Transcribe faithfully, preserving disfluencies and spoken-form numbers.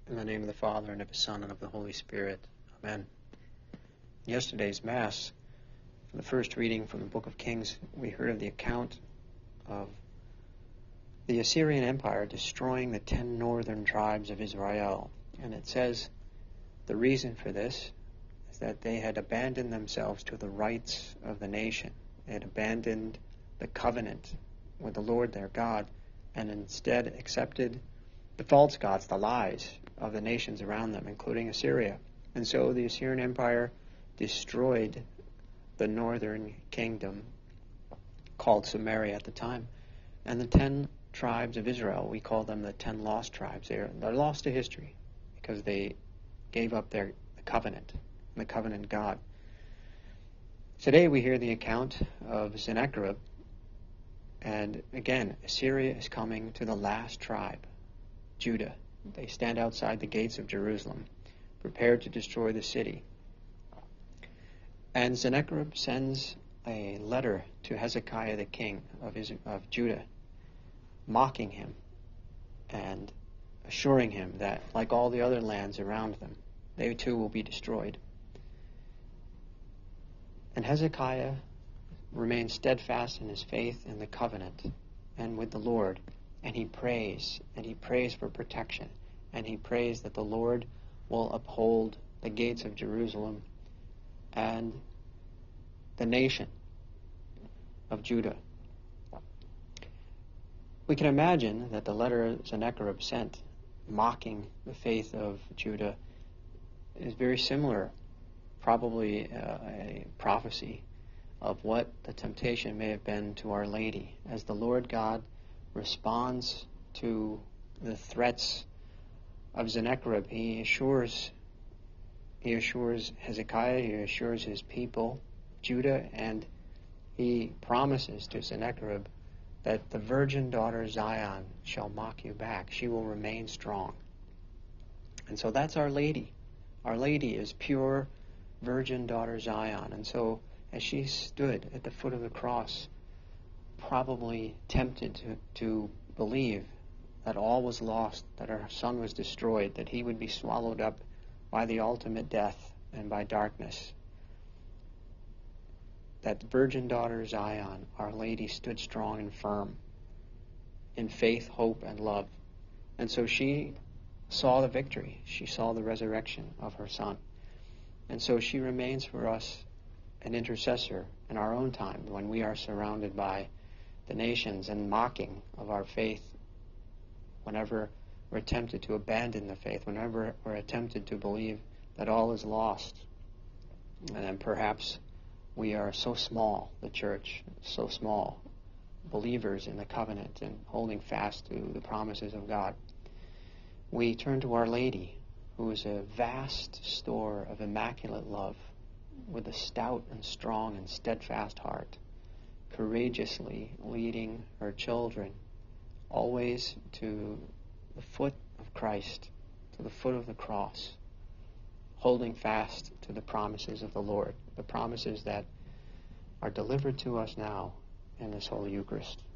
In the name of the Father, and of the Son, and of the Holy Spirit. Amen. In yesterday's Mass, for the first reading from the Book of Kings, we heard of the account of the Assyrian Empire destroying the ten northern tribes of Israel. And it says the reason for this is that they had abandoned themselves to the rights of the nation. They had abandoned the covenant with the Lord their God, and instead accepted the false gods, the lies of the nations around them, including Assyria. And so the Assyrian Empire destroyed the northern kingdom, called Samaria at the time. And the ten tribes of Israel, we call them the ten lost tribes. They're, they're lost to history because they gave up their the covenant, the covenant God. Today we hear the account of Sennacherib. And again, Assyria is coming to the last tribe, Judah. They stand outside the gates of Jerusalem, prepared to destroy the city. And Sennacherib sends a letter to Hezekiah the king of, Israel, of Judah, mocking him and assuring him that, like all the other lands around them, they too will be destroyed. And Hezekiah remains steadfast in his faith in the covenant and with the Lord. And he prays, and he prays for protection, and he prays that the Lord will uphold the gates of Jerusalem and the nation of Judah. We can imagine that the letter Sennacherib sent, mocking the faith of Judah, is very similar, probably uh, a prophecy of what the temptation may have been to Our Lady, as the Lord God responds to the threats of Sennacherib. He assures, he assures Hezekiah, he assures his people, Judah, and he promises to Sennacherib that the virgin daughter Zion shall mock you back. She will remain strong. And so that's Our Lady. Our Lady is pure virgin daughter Zion. And so as she stood at the foot of the cross, probably tempted to, to believe that all was lost, that her son was destroyed, that he would be swallowed up by the ultimate death and by darkness. That virgin daughter Zion, Our Lady, stood strong and firm in faith, hope, and love. And so she saw the victory. She saw the resurrection of her son. And so she remains for us an intercessor in our own time when we are surrounded by the nations and mocking of our faith, whenever we're tempted to abandon the faith, whenever we're tempted to believe that all is lost. And then perhaps we are so small, the church, so small, believers in the covenant and holding fast to the promises of God. We turn to Our Lady, who is a vast store of immaculate love, with a stout and strong and steadfast heart, courageously leading her children always to the foot of Christ, to the foot of the cross, holding fast to the promises of the Lord, the promises that are delivered to us now in this Holy Eucharist.